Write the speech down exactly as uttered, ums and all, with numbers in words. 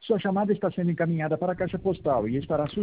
Sua chamada está sendo encaminhada para a caixa postal e estará